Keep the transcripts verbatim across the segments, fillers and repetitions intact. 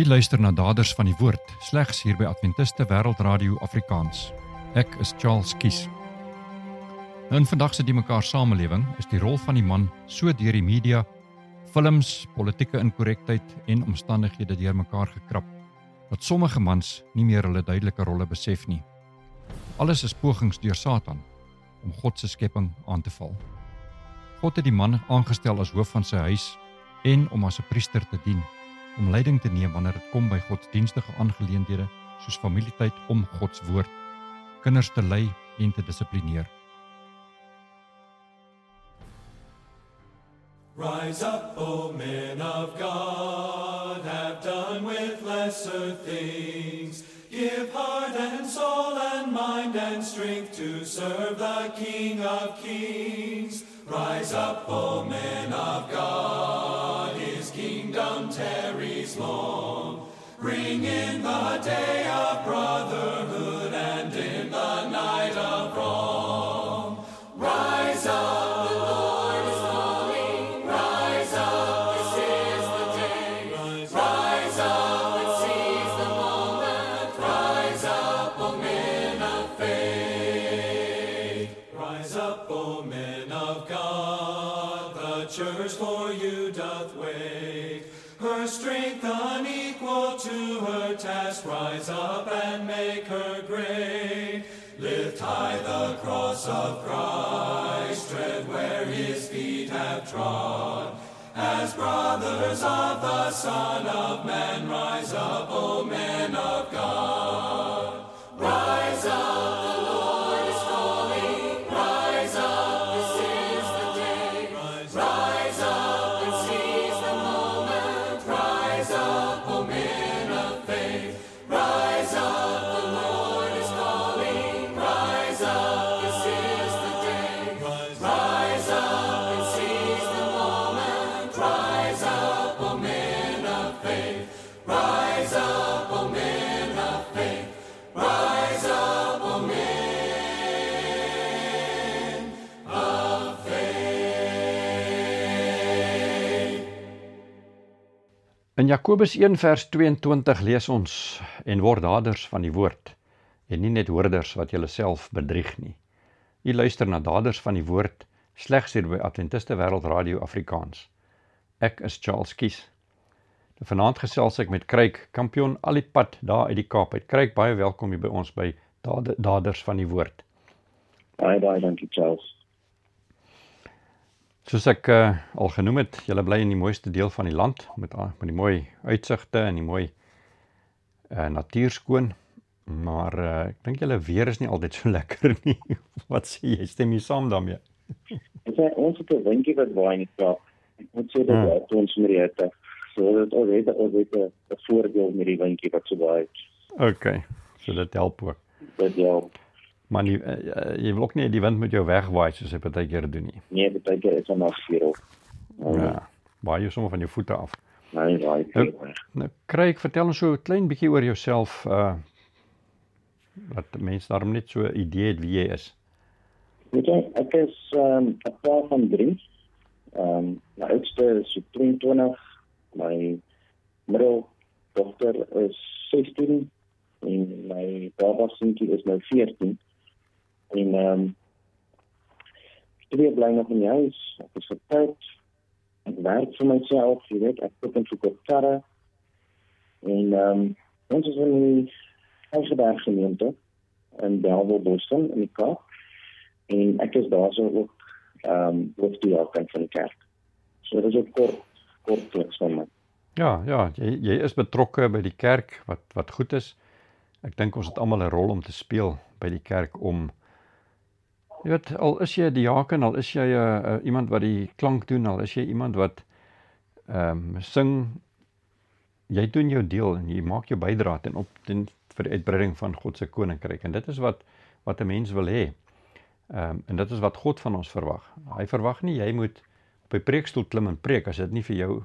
U luister na Daders van die Woord, slegs hier by Adventiste Wêreld Radio Afrikaans. Ek is Charles Kies. Nou in vandag se die mekaar samelewing is die rol van die man so deur die media, films, politieke inkorrektheid en omstandighede deur mekaar gekrap, dat sommige mans nie meer hulle duidelike rolle besef nie. Alles is pogings deur Satan om God se skepping aan te val. God het die man aangestel as hoof van sy huis en om as 'n priester te dien, om leiding te neem wanneer dit kom by godsdienstige aangeleenthede soos familietyd om Gods woord, kinders te lei en te dissiplineer. Rise up, O men of God, have done with lesser things. Give heart and soul and mind and strength to serve the King of Kings. Rise up, O men of God, His kingdom tarries long. Bring in the day of brotherhood and in the night of wrong. Rise up, the Lord is calling. Rise up, this is the day. Rise up and seize the moment. Rise up, O men of faith. Rise up, O men of God, the church for you doth wait. Her strength unequal to her task, rise up and make her great. Lift high the cross of Christ, tread where His feet have trod. As brothers of the Son of Man, rise up, O men of God. Rise up, the Lord is calling. Rise up, this is the day. Rise up and seize the moment. Rise up, O men of faith. Rise up, the Lord is calling. Rise up, this is the day. Rise up and seize the moment. Rise up, O men of faith. Rise up, O men of faith. Rise up, O men of faith. In Jakobus een vers tweeëntwintig lees ons, en word daders van die woord, en nie net hoorders wat julle self bedrieg nie. U luister na Daders van die Woord, slegs hier by Adventiste Wêreld Radio Afrikaans. Ek is Charles Kies. Vanaand gesels ek met Kryk, kampioen al die pad daar uit die Kaap uit. Kryk, baie welkom hier by ons by Daders van die Woord. Baie, baie dankie, Charles. Soos ek uh, al genoem het, julle bly in die mooiste deel van die land, met, uh, met die mooi uitsigte en die mooi uh, natuurskoon, maar uh, ek dink julle weer is nie altyd so lekker nie. Wat sê jy, stem jy saam daarmee? Ek sê, ons het 'n windjie wat waai in die Kaap. Ek moet sê, dat Hmm. hmm. ons met die hitte. So dit alweer alweer 'n voordeel met die windjie wat so waai. Ok, so dit help ook. Dit help. Maar nie, uh, jy wil ook nie die wind met jou wegwaai, soos jy partykeer doen nie. Nee, baie keer is hom afgeroep. Ja, waai jy sommer van jou voete af. Nee, waai Nou, veel weg. nou Kryk, vertel ons so 'n klein bietjie oor jouself, uh, dat mense daarom net so 'n idee het wie jy is. Weet jy, ek is um, 'n pa van drie. Um, my oudste is so tweeëntwintig, my middeldogter is sestien en my baba seentjie is nou veertien. En um, twee bly nog in die huis. Ek is getroud. Ek werk vir myself, jy weet, ek koop en verkoop karre. En um, ons is in die Eigeberg gemeente in Bellville, Boston, in die Kaap. En ek is daar so ook um, hoofdiaken van die kerk. So dit is ook kort, kort kliks van my. Ja, ja, jy, jy is betrokke by die kerk, wat, wat goed is. Ek dink ons het almal 'n rol om te speel by die kerk om, jy weet, al is jy 'n diaken, al is jy uh, uh, iemand wat die klank doen, al is jy iemand wat um, sing, jy doen jou deel en jy maak jou bydrae ten op ten vir die uitbreiding van God se koninkryk. En dit is wat wat 'n mens wil hê. Um, en dit is wat God van ons verwag. Hy verwag nie jy moet op 'n preekstoel klim en preek as dit nie vir jou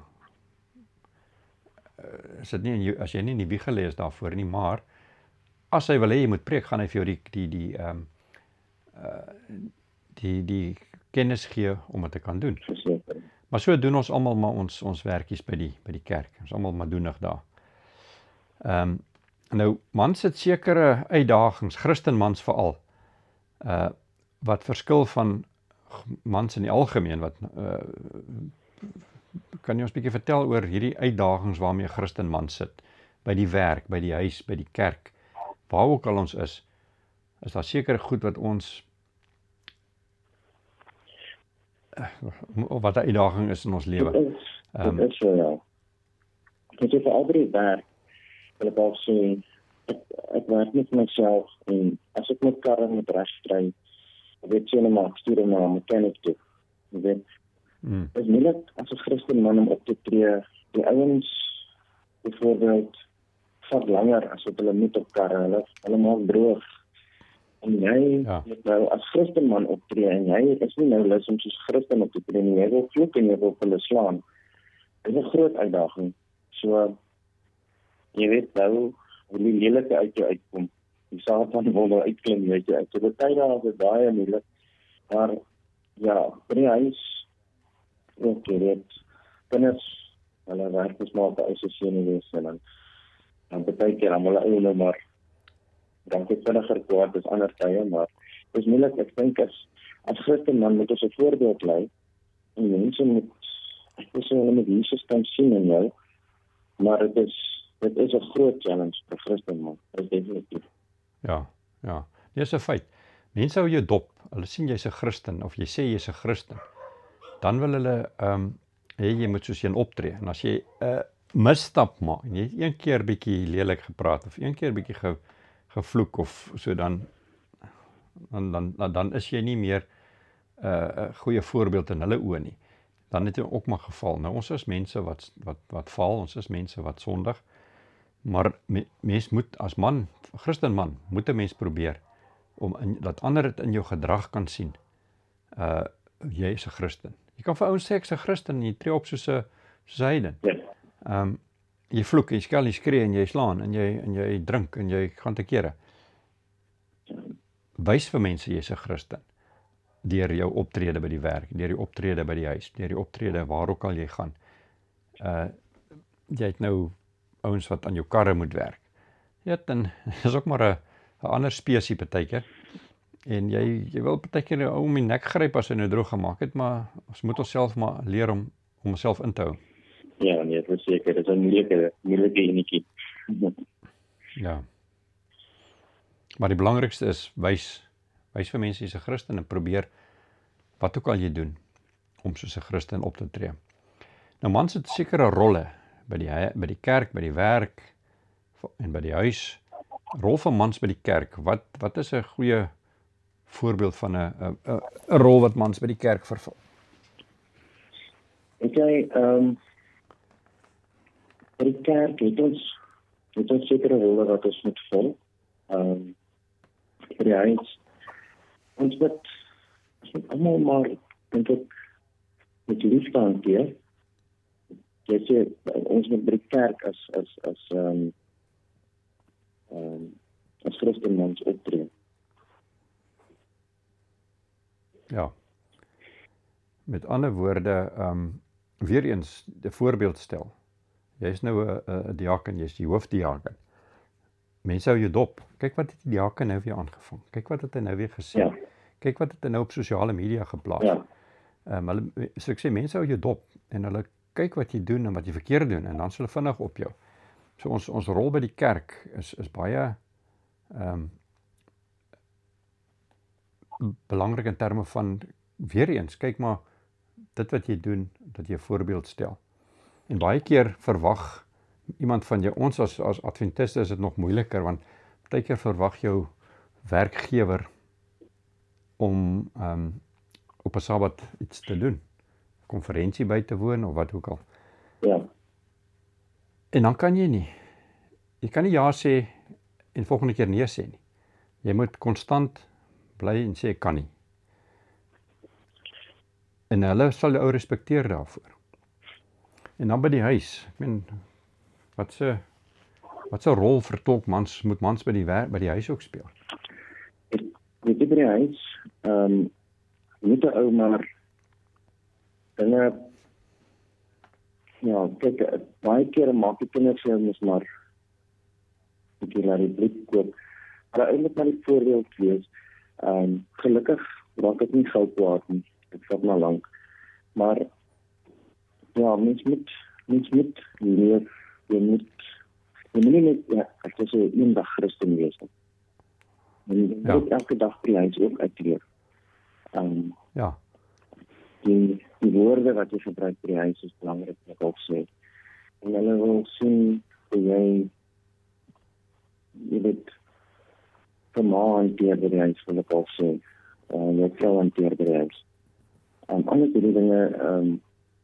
uh, as dit nie in jou, as jy nie in die wieg gelê is daarvoor nie, maar as hy wil hê jy moet preek, gaan hy vir jou die die die ehm um, uh, die die kennis gee om dit te kan doen. Verseker. Maar so doen ons almal maar ons ons werkies by die by die kerk. Ons almal maar doenig daar. Ehm um, nou mans het sekere uitdagings, Christenmans veral, uh wat verskil van mans in die algemeen wat uh, kan jy ons bietjie vertel oor hierdie uitdagings waarmee 'n Christenman sit by die werk, by die huis, by die kerk, waar ook al ons is, is daar sekere goed wat ons of wat 'n uitdaging is in ons lewe. Dit is, um, dit is so, ja. Ek het vir albei werk, wil ek ook sê, ek, ek werk met myself, en as ek my karre moet regkry, ek weet sê, maar ek stuur hom na 'n mechanic toe. Jy weet, Mm. het is moeilik as 'n Christenman om op te tree. Die ouens, byvoorbeeld, vat langer as wat hulle moet op karre, hulle, hulle maak droog. En jy Ja. moet nou as Christenman optree, en jy is nie nou lus om soos Christen op te tree nie, jy wil vloek en jy wil hulle slaan. Dit is 'n groot uitdaging. So, jy weet nou, hoe die lelike uit jou uitkom. Die Satan wil nou uitklim uit jou uit. So, die tyd daar is dit baie moeilik. Maar, ja, by die huis, ook, jy weet, kinders, hulle werk is maar op die eise senuwees, en dan, dan partykeer, dan hulle ou nou maar, dan het vinniger kwaad as ander tye, maar dit is moeilik. Ek dink as as Christenman moet ons 'n voorbeeld lei, en mense moet, ek wil sê hulle moet Jesus kan sien in jou, maar dit is dit is 'n groot challenge vir Christenman, dit is definitief. Ja, ja. Dit is 'n feit. Mense hou jou dop. Hulle sien jy's 'n Christen of jy sê jy's 'n Christen. Dan wil hulle ehm um, hê jy moet soos een optree. En as jy 'n uh, misstap maak en jy het een keer bietjie lelik gepraat of een keer bietjie ge, gevloek of so, dan dan dan dan is jy nie meer 'n uh, goeie voorbeeld in hulle oë nie. Dan het jy ook maar geval. Nou ons is mense wat wat wat val, ons is mense wat sondig. Maar me, mens moet as man, Christenman, moet 'n mens probeer om in, dat ander dit in jou gedrag kan sien. Uh jy is 'n Christen. Jy kan vir ouens sê ek's 'n Christen en jy tree op soos 'n soos 'n heiden. Ja. Ehm um, jy vloek, jy skel, jy skree en jy slaan en jy en jy drink en jy gaan te kere. Wys vir mense jy's 'n Christen deur jou optrede by die werk, deur jou optrede by die huis, deur jou optrede waar ook al jy gaan. Uh jy het nou ouens wat aan jou karre moet werk. Ja, dan is ook maar 'n 'n ander spesie partykeer. En jy jy wil partykeer ou om die nek gryp as hy nou droog gemaak het, maar ons moet onsself maar leer om om onsself in te hou. Ja, nee, dit is seker, dit is 'n moeilike moeilike enetjie. Ja. Maar die belangrikste is wys wys vir mense jy's 'n Christen en probeer wat ook al jy doen om soos 'n Christen op te tree. Nou mans het sekere rolle by die by die kerk, by die werk en by die huis. Rol van mans by die kerk. Wat wat is 'n goeie voorbeeld van 'n 'n 'n rol wat mans by die kerk vervul? Ek sê ehm um, by die kerk het ons het ons sekere rolle wat ons moet vul. Ehm um, by die huis ons moet ons moet almal maar dink ek met liefde hanteer. Jy sê ons moet by die kerk as as as ehm um, ehm um, as Christenmans optree. Ja. Met ander woorde, ehm um, weer eens 'n voorbeeld stel. Jy's nou 'n 'n diaken, jy's die hoofdiaken. Mense hou jou dop. Kyk wat het die diaken nou weer aangevang. Kyk wat het hy nou weer gesê. Ja. Kyk wat het hy nou op sosiale media geplaas. Ja. Ehm um, hulle so ek sê mense hou jou dop en hulle kyk wat jy doen en wat jy verkeerd doen en dan s' hulle vinnig op jou. So ons ons rol by die kerk is is baie ehm um, belangrik in terme van weer eens, kyk maar dit wat jy doen, dat jy 'n voorbeeld stel. En baie keer verwag iemand van jou, ons as as adventiste is dit nog moeiliker want baie keer verwag jou werkgewer om ehm um, op 'n Sabbat iets te doen, konferensie by te woon of wat ook al. Ja. En dan kan jy nie. Jy kan nie ja sê en volgende keer nee sê nie. Jy moet konstant bly en sê kan nie. En hulle sal jou respekteer daarvoor. En dan by die huis, ek meen wat se wat se rol vertolk mans moet mans by die werk by die huis ook speel? Ek weet nie by die huis, ehm um, moet 'n ou maar dinge ja, kyk, baie keer maak die kinders vir ons maar bietjie laat die bloed koop. Maar eintlik maar die voorbeeld wees. Um, gelukkig raak ek nie gou kwaad nie. Dit vat maar lank. Maar ja, mens moet mens moet leef, jy moet jy moet nie net ja, ek sê een dag Christen wees nie. Jy moet ja. elke dag by die huis ook uitleef. Um, ja. Die, die woorde wat jy gebruik by die huis is belangrik, wat ek ook sê. En hulle wil sien dat jy jy weet verma hanteer by die huis, wil ek ook sê. Uh, jy vrou hanteer by die huis. Um, alles die dinge um,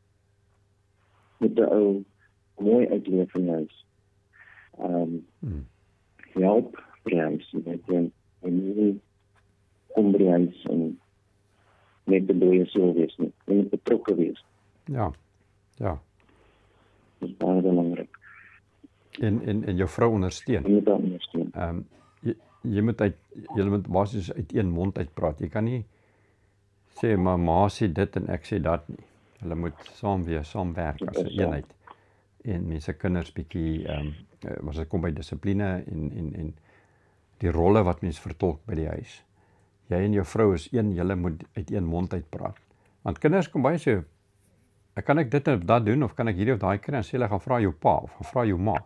met die ou mooi uitleef in die huis. Um, hmm. Help by die huis, jy weet, en, en nie kom by die huis en net die dooie siel wees nie, en nie betrokke wees. Ja, ja. Dat is baie belangrik. En, en, en jou vrou ondersteun. Jy moet dat ondersteun. Um, jy, jy moet uit, jy moet basies uit een mond uitpraat. Jy kan nie sê, maar ma sê dit en ek sê dat nie. Hulle moet saam wees, saamwerk as 'n eenheid. En mense kinders bietjie, um, as dit kom by dissipline en, en, en die rolle wat mens vertolk by die huis. Jy en jou vrou is een, julle moet uit een mond uitpraat. Want kinders kom baie sê, kan ek dit of dat doen, of kan ek hierdie of daai kry, en sê hulle gaan vra jou pa, of gaan vra jou ma.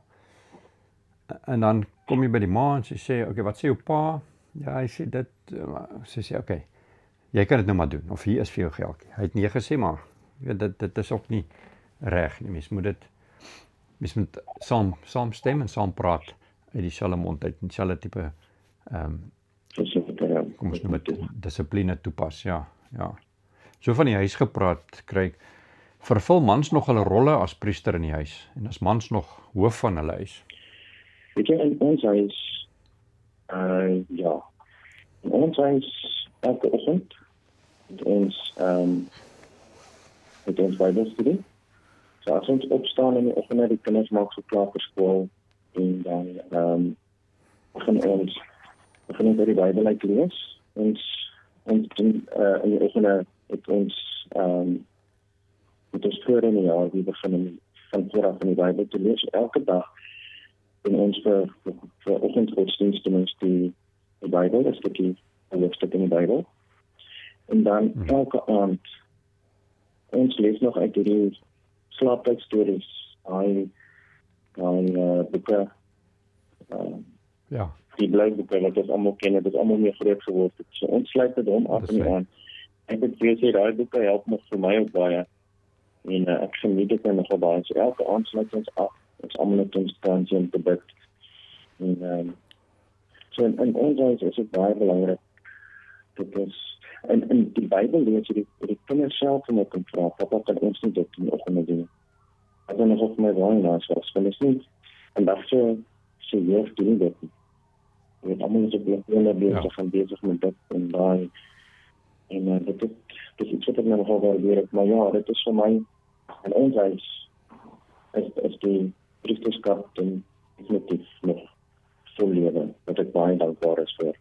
En dan kom jy by die ma, en sy sê, oké, okay, wat sê jou pa? Ja, hy sê dit, sy sê, oké, okay, jy kan dit nou maar doen, of hier is vir jou geldjie. Hy het nee gesê, maar dit, dit is ook nie reg nie, mens moet dit, mens moet saam, saam stem en saam praat, uit dieselfde mond, uit dieselfde type, um, kom ons nou met dissipline toepas, ja, ja. So van die huis gepraat, kry ek, vervul mans nog hulle rolle as priester in die huis, en as mans nog hoof van hulle huis? Weet jy, in ons huis, uh, ja, in ons huis, elke oggend, het ons, um, het ons Bybelstudie. So as ons opstaan in die oggend, die kinders maak so klaar vir skool, en dan, um, begin ons, begin ons by die Bybel uit lees. Ons, ons uh, in die oggende het ons, um, het ons voor in die jaar, die begin in, van vooraf in die Bybel te lees. Elke dag, in ons vir, vir, vir oggendgodsdienst, ten ons die, die Bybel, een stukje, een hoofdstuk in die Bybel. En dan hmm. elke aand, ons lees nog uit die slaaptydstories, die, die uh, boeke, uh, ja. die blyboeke, wat ons allemaal ken, het is allemaal meer groot geword. So ons sluit het om af en aan. Ek het veel sê, die boeke help nog vir my ook baie. En uh, ek geniet het en nogal baie. So elke aand sluit ons af. Ons allemaal het ons kansie om te bid. En um, so in, in ons huis is het baie belangrik. Dit is, in, in die Bybel lees jy die, die kinders self van my kan vraag, papa kan ons nie dit in die oggende doen. Ek ben nog op my waai naast was, want is nie, en dat so, so jeugd doen dit nie. Jy weet, allemaal is op blokkeerde bezig ja. en bezig met dit en daai. En uh, dit, dit, dit is iets wat ek nou nogal waardeer het, maar ja, dit is vir my, in ons huis, is, is die priesterskap en definitief nog vol lewe, wat ek baie dankbaar is vir.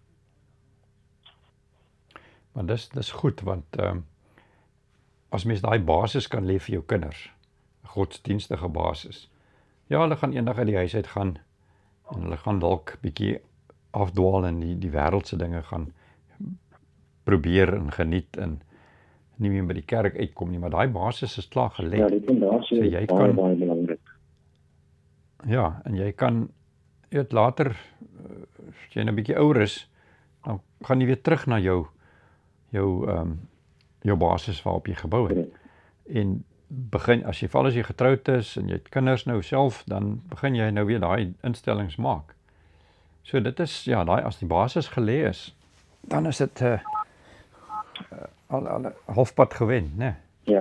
Maar dis, dis goed, want um, as mens daai basis kan leef vir jou kinders, godsdienstige basis, ja, hulle gaan eendag uit die huis uit gaan, en hulle gaan dalk bietjie afdwaal en die, die wêreldse dinge gaan probeer en geniet en nie meer by die kerk uitkom nie, maar daai basis is klaar gelê. Ja, die fondasie is baie, kan, baie belangrik. Ja, en jy kan, jy weet, later, as jy nou 'n bietjie ouer is, dan gaan jy weer terug na jou, jou, um, jou basis waarop jy gebou het. Ja. En begin, as jy val as jy getroud is, en jy het kinders nou self, dan begin jy nou weer daai instellings maak. So dit is, ja, daai as die basis gelê is, dan is dit uh, uh, al, al halfpad gewen, né? Ja.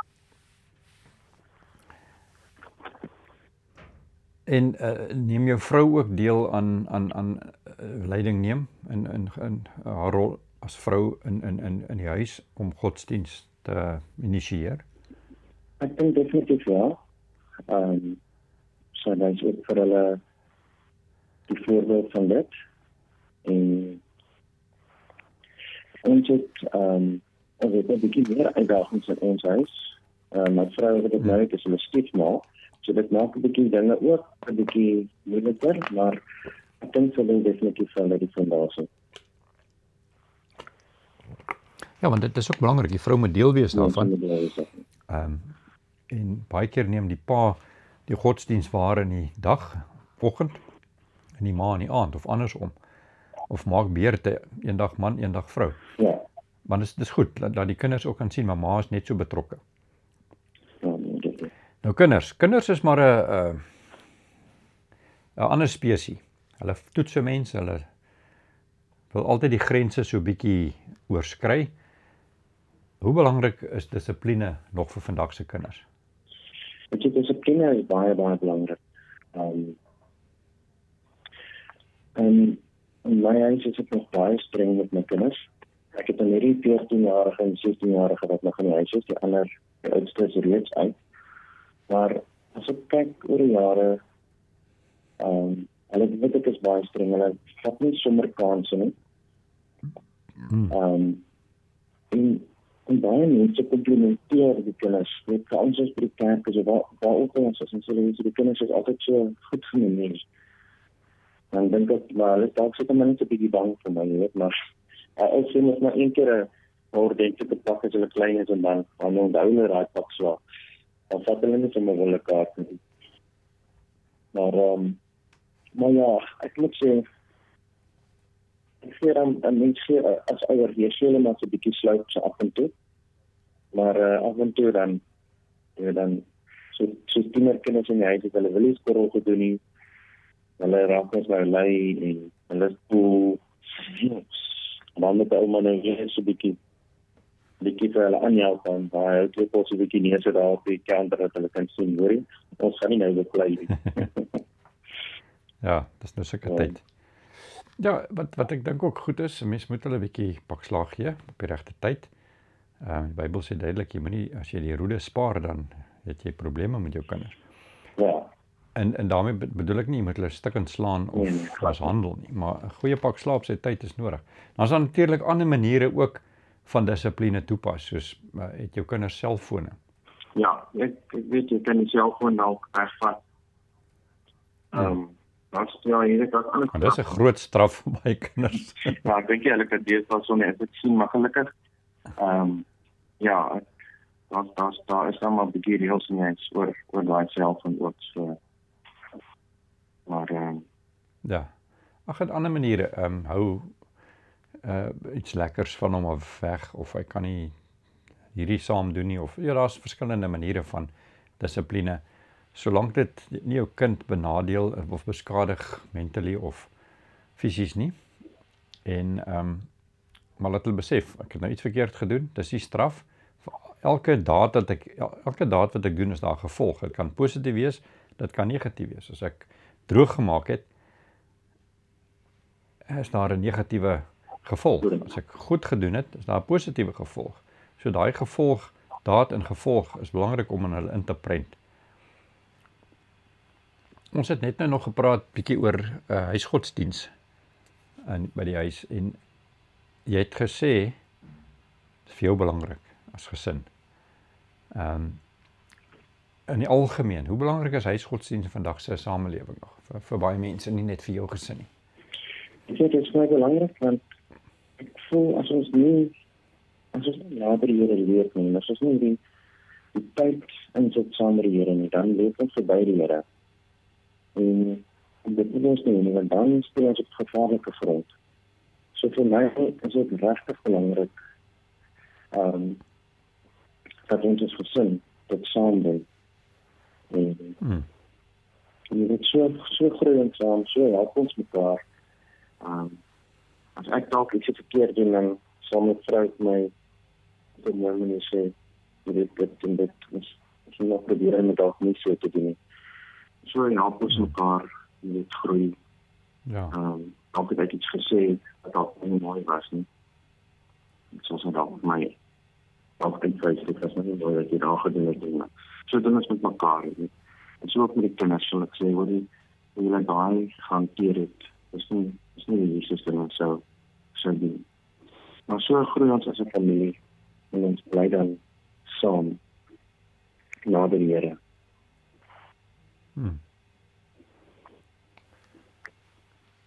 En uh, neem jou vrou ook deel aan aan aan uh, leiding neem in in in haar rol as vrou in in in in die huis om godsdienst te initieer? Ek dink definitief ja. Ehm um, so dat is ook vir hulle die voorbeeld van dit. En ons het ehm um, ons het 'n bietjie meer uitdagings in ons huis. Uh, my vrou het dit nou net as 'n stiefma. So dit maak 'n bietjie dinge ook 'n bietjie moeiliker, maar ek dink vir hulle definitief van die fondasie. Ja, want dit is ook belangrik, die vrou moet deel wees daarvan. Mense moet deel wees daarvan. Um, en baie keer neem die pa die godsdienst waar in die dag, oggend, en die ma in die aand, of andersom. Of maak beurte, een dag man, een dag vrou. Ja. Want dit is, dit is goed, dat, dat die kinders ook kan sien, maar ma is net so betrokke. Ja, nee, dit is. Nou kinders, kinders is maar 'n 'n 'n ander spesie. Hulle toets so mense, hulle wil altyd die grense so bietjie oorskry. Hoe belangrik is dissipline nog vir vandag se kinders? Weet jy, dissipline is baie, baie belangrik. Um, en in my huis is ek nog baie streng met my kinders. Ek het 'n hierdie veertienjarige en sestienjarige wat nog in die huis is, die ander, die oudste is reeds uit. Maar as ek kyk oor die jare, um, hulle weet ek is baie streng, hulle vat nie sommer kanse nie. Hmm. Um, en, en baie mense komplimenteer die kinders, weet vir ons as by die kerk, is waar, waar ook ons is, en sê die kinders is altyd so goed gemeneer. Dan dink ek, maar hulle is dalk seker maar net 'n bietjie bang vir my, jy weet, maar uh, ek sê net maar een keer 'n ordentlike pak as hulle klein is en dan, dan onthou hulle daai pak swaar. Dan vat hulle net sommer hulle kaart nie. Maar, um, maar ja, ek moet sê, ek sê dan, dan mens sê, as ouer, jy sê hulle maar so 'n bietjie sluip so af en toe, maar uh, af en toe dan, ja, dan, so, so tienerkinders in die huis, het hulle wil nie skorrel gedoen nie, hulle raak ons nou lei, en hulle is cool, dan moet die ouma nou weer so 'n bietjie, bietjie vir hulle aanhelp, en hy hou twee pos so 'n bietjie neersit daar op die counter, dat hulle kan sien, hoor jy, ons gaan nie nou weer plei nie. Ja, dis nou sulke Ja. tyd. Ja, wat wat ek dink ook goed is, 'n mens moet hulle 'n bietjie pak slaag gee op die regte tyd. Uh, die Bybel sê duidelik, jy moenie as jy die roede spaar, dan het jy probleme met jou kinders. Ja, En en daarmee bedoel ek nie jy moet hulle stikkend slaan of Nee, glad mishandel nie, maar 'n goeie pak slaap sy tyd is nodig. Dan is daar natuurlik ander maniere ook van dissipline toepas, soos uh, het jou kinders selfone. ja, ek, ek weet, jy kan die selfoon dalk wegvat. Ehm, um, dat ja, hier het ook alles. En dis 'n groot straf vir baie kinders. Ja, ek dink jy hulle kan dit pas sonder dit sien, maar gelukkig, ehm, um, ja, daar daar daar is dan maar 'n bietjie reëls in iets oor oor daai selfoon ook so. Maar ehm um, Ja. Ag, het ander maniere, ehm um, hou uh iets lekkers van hom af weg, of hy kan nie hierdie saam doen nie, of ja, daar's verskillende maniere van dissipline, solank dit nie jou kind benadeel of beskadig mentally of fisies nie. En ehm um, maar laat hulle besef, ek het nou iets verkeerd gedoen, dis die straf. Vir elke daad wat ek elke daad wat ek doen is daar gevolg. Dit kan positief wees, dit kan negatief wees. As ek droog gemaak het, is daar 'n negatiewe gevolg. As ek goed gedoen het, is daar 'n positiewe gevolg. So daai gevolg, daad en gevolg is belangrik om in hulle in te prent. Ons het net nou nog gepraat bietjie oor uh, huisgodsdiens in by die huis, en jy het gesê dit is vir jou belangrik as gesin. Ehm um, in die algemeen, hoe belangrik is huisgodsdiens in vandag se samelewing nog vir, vir baie mense, nie net vir jou gesin nie? ek dink dit is baie belangrik, want ek voel as ons nie as ons nie nader die Here leef nie, as ons nie die, die tyd insit saam met die Here nie, dan leef ons verby die Here. En, en dit moet ons nie, nie, want dan speel ons op gevaarlike grond. So vir my is dit regtig belangrik um, dat ons as gesin dit saam doen. En Hmm. jy weet, so, so groeiend saam, so help ons mekaar. Um, as ek dalk iets verkeerd doen, dan sal my vrou my op my manier sê, jy weet, dit en dit is, is nog probeer om dit dalk nie so te doen nie. So help ons mekaar, jy weet, groei. Ja. Um, dalk het ek iets gesê wat dalk nie mooi was nie. Soos wat dalk my dalk in Facebook was nie mooi wat jy daar gedoen het nie. So doen ons met mekaar, jy weet. En so ook met die kinders, sal ek sê, hoe die hoe jy daai gehanteer het, is nie, is nie die Jesus en ons sou, sou doen. Maar so groei ons as 'n familie, en ons bly dan saam nader die Here. Hmm.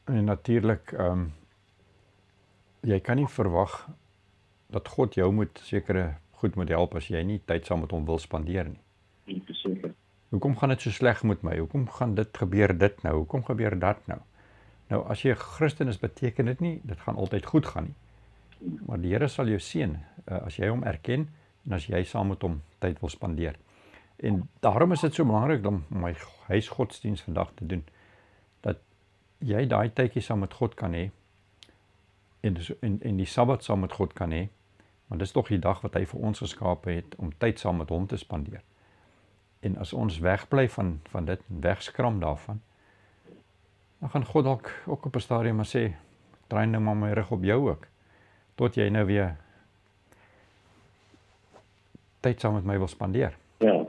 En natuurlik, ehm um, jy kan nie verwag dat God jou moet sekere goed moet help as jy nie tyd saam met hom wil spandeer nie. Nie verseker. Hoekom gaan dit so sleg met my? Hoekom gaan dit gebeur dit nou? Hoekom gebeur dat nou? Nou as jy 'n Christen is, beteken dit nie dit gaan altyd goed gaan nie. Maar die Here sal jou seën uh, as jy hom erken en as jy saam met hom tyd wil spandeer. En daarom is dit so belangrik om my huisgodsdiens vandag te doen, dat jy daai tydjie saam met God kan hê en, en, en die Sabbat saam met God kan hê, want dis tog die dag wat hy vir ons geskape het om tyd saam met hom te spandeer. En as ons wegbly van, van dit, wegskram daarvan, dan gaan God dalk ook op 'n stadium maar sê, draai nou maar my rug op jou ook, tot jy nou weer tyd saam met my wil spandeer. Ja.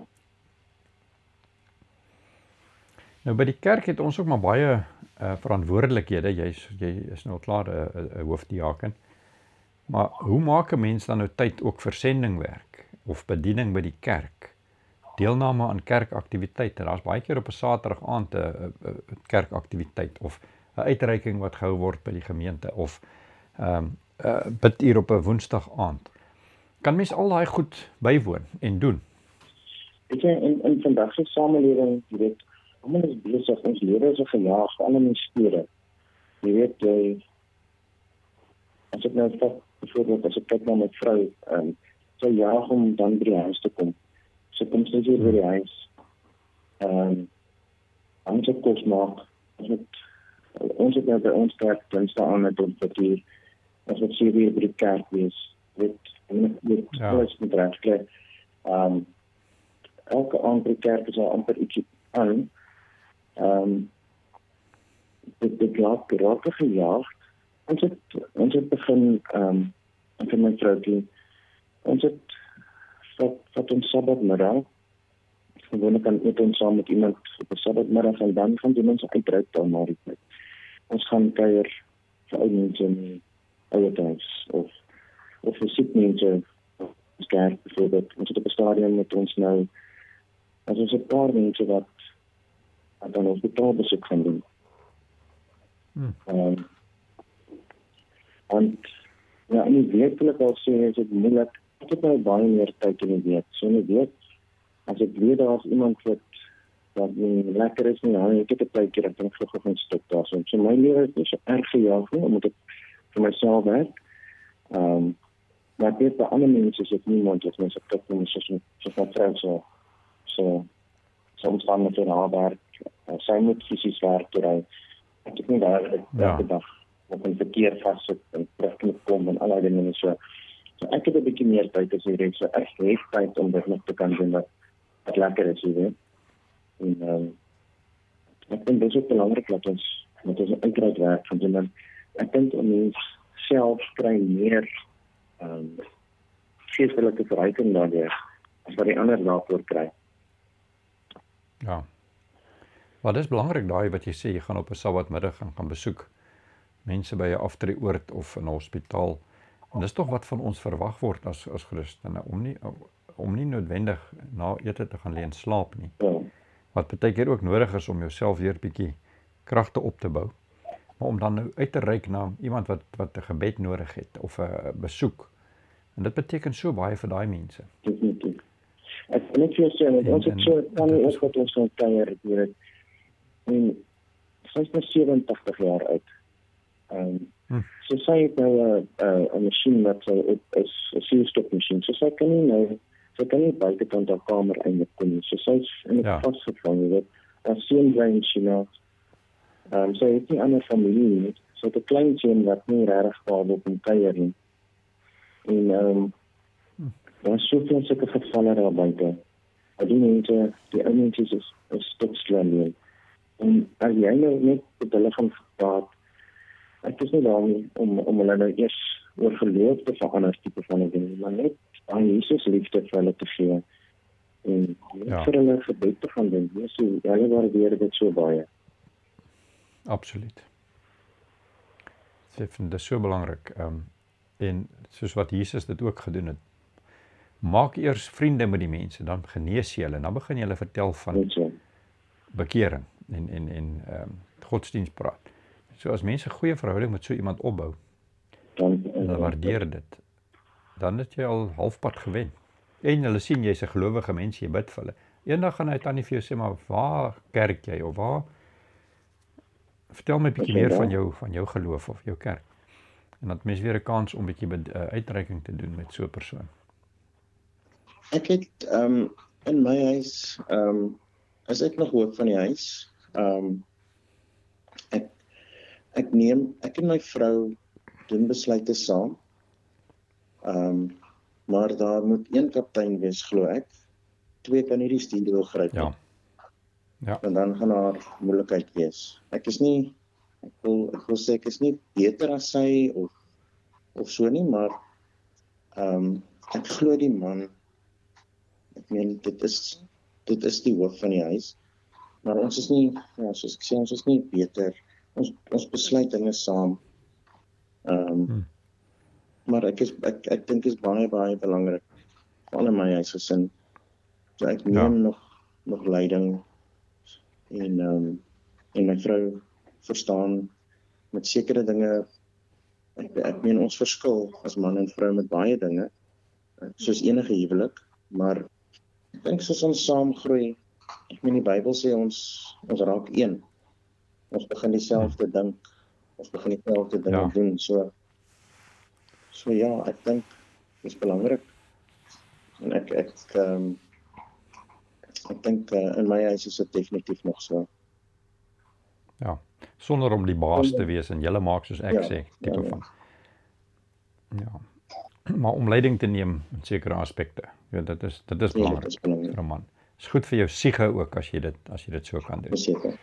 Nou by die kerk het ons ook maar baie uh, verantwoordelikhede. Jy is, jy is nou klaar 'n uh, uh, hoofdiaken. Maar hoe maak 'n mens dan nou tyd ook vir sendingwerk of bediening by die kerk? Deelname aan kerkaktiwiteite. Daar's baie keer op 'n Saterdag aand 'n kerkaktiwiteit of 'n uitreiking wat gehou word by die gemeente of ehm um, 'n uh, biduur op 'n Woensdag aand. Kan mens al daai goed bywoon en doen? Weet jy, in, in vandag se samelewing, jy weet, almal is besig, ons lewe is 'n gejaag, alle mense stede. Jy weet, jy, as ek nou vat, byvoorbeeld, as ek kyk na my vrou, um, sy jaag om dan by die huis te kom. Sy kom steeds hier by die huis. Um, ons het kos maak, ons het, ons het nou by ons kerk, dinsdag aan met ons vertier, ons het sê weer by die kerk wees, weet, en met alles met recht, um, elke aand by die kerk is al amper ietsie aan, um, dit, dit laat raak gejaag, ons het, ons het begin, um, en vir my vroukie, ons het, wat, wat ons Sabbatmiddag, gewoonlik kan eet ons saam met iemand op 'n Sabbatmiddag en dan gaan doen ons uitreik dan na die tyd. Ons gaan kuier vir ou mense in ouerhuis of of vir siek mense, ons kerk byvoorbeeld, ons het op 'n stadium met ons nou, as ons 'n paar mense wat, wat dan hospitaalbesoek gaan doen. Hmm. Um, want, ja, in die week wil ek al sê, is het moeilik, ek het nou baie meer tyd in die week, so in die week, as ek weet daar is iemand wat, wat nie lekker is nie, ja, ek het 'n tydjie, dan kan ek vlug gaan stuk daar, so, so my lewe is nie so erg gejaag nie, omdat ek vir myself werk, um, maar ek weet by ander mense is dit nie moontlik, mense kyk nie, soos soos my vrou so, so, soms dan met haar werk, uh, sy moet fisies werk, ter hy, ek het nie daar, ek, ja. elke dag, op een verkeer vastsit, en terug moet kom, en al die dinge so, so ek het 'n bietjie meer tyd as hierdie, so ek het tyd om dit nog te kan doen, wat, wat lekker is, jy weet, en, um, ek dink dit is ook belangrik, dat ons, dat ons een uitreik werk gaan doen, en ek dink om mens self kry meer, um, geestelike verryking daardeur, as wat die ander daarvoor kry. Ja. Maar dit is belangrik daai wat jy sê, jy gaan op 'n Sabbatmiddag en gaan besoek mense by 'n aftreeoord of in 'n hospitaal. En dis tog wat van ons verwag word as as Christene, om nie om nie noodwendig na ete te gaan lê en slaap nie. Ja. Wat baie keer ook nodig is om jouself weer bietjie kragte op te bou. Maar om dan nou uit te reik na iemand wat wat 'n gebed nodig het of 'n besoek. En dit beteken so baie vir daai mense. Definitief. Ek wil net vir jou sê, want ons het so tannie ook wat ons gaan kuier, jy weet. En sy is nou sewentig jaar oud. Um, hm. So sy het nou 'n 'n 'n masjien wat sy op is, 'n suurstofmasjien. So sy kan nie nou, sy kan nie buitekant haar kamer eintlik kom nie. So sy is in 'n ja. vasgevang, jy weet. Haar seun bly in China. Um, sy het nie ander familie nie. Sy het 'n klein seun wat nie regtig daar wil kom kuier nie. En um, daar is soveel sulke gevalle daar buite. Die mense, die ou mense is, is stokslaan. En as jy nou net met hulle gaan praat, ek is nie daar nie om, om hulle nou eers oor geloof te verander tipe van 'n ding, maar net aan Jesus liefde vir hulle te gee. En ja. vir hulle gebed te gaan doen. Jesus, hulle waardeer dit so baie. Absoluut. Ek vind dit so belangrik. Um, en soos wat Jesus dit ook gedoen het, maak eers vriende met die mense, dan genees jy hulle, dan begin jy hulle vertel van bekering en en en um, godsdienst praat. So as mense 'n goeie verhouding met so iemand opbou, Dan en hulle waardeer dit, dan het jy al halfpad gewen. En hulle sien jy's 'n gelowige mens, jy bid vir hulle. Eendag gaan hy tannie vir jou sê, maar waar kerk jy of waar? Vertel my 'n bietjie meer van jou van jou geloof of jou kerk. En dat mens weer 'n kans om 'n bietjie uh, uitreiking te doen met so 'n persoon. Ek het um, in my huis, um, as ek nog hoof van die huis, um, ek, ek neem, ek en my vrou doen besluite saam, um, maar daar moet een kaptein wees, glo ek, twee kan nie die stuurwiel gryp nie. Ja. Ja. En dan gaan daar moeilikheid wees. Ek is nie, ek wil, ek wil sê ek is nie beter as sy of, of so nie, maar um, ek glo die man, ek meen, dit is, dit is die hoof van die huis, maar ons is nie, ja, soos ek sê, ons is nie beter, ons, ons besluit dinge saam, um, Hmm. maar ek is, ek, ek dink is baie, baie belangrik, veral in my huisgesin, so ek neem Ja. nog, nog leiding, en, um, en my vrou verstaan met sekere dinge, ek, ek meen ons verskil as man en vrou met baie dinge, soos enige huwelik, maar ek dink soos ons saam groei, ek meen die Bybel sê ons, ons raak een, ons begin dieselfde dink, ons begin dieselfde dinge Ja. doen, so, so ja, ek dink, dit is belangrik, en ek, ek, um, ek dink uh, in my huis is dit definitief nog so. Ja, sonder om die baas te wees en julle maak soos ek Ja, sê, tipe ja, ja. van. Ja. Maar om leiding te neem in sekere aspekte. Ja, dit is dit is Ja, dit belangrik is belangrik. vir 'n man. Is goed vir jou siege ook as jy dit as jy dit so kan doen. Verseker.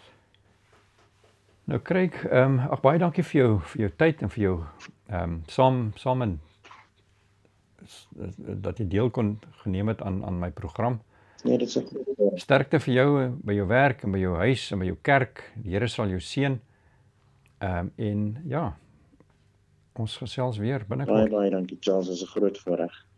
Nou Craig, ehm um, ag baie dankie vir jou vir jou tyd en vir jou ehm um, saam saam in dat jy deel kon geneem het aan aan my program. Nee, dit is ook, Sterkte vir jou by jou werk en by jou huis en by jou kerk. Die Here sal jou seën. Ehm um, en ja, ons gesels weer baie, binnekort. baie dankie Charles, dit is 'n groot voorreg.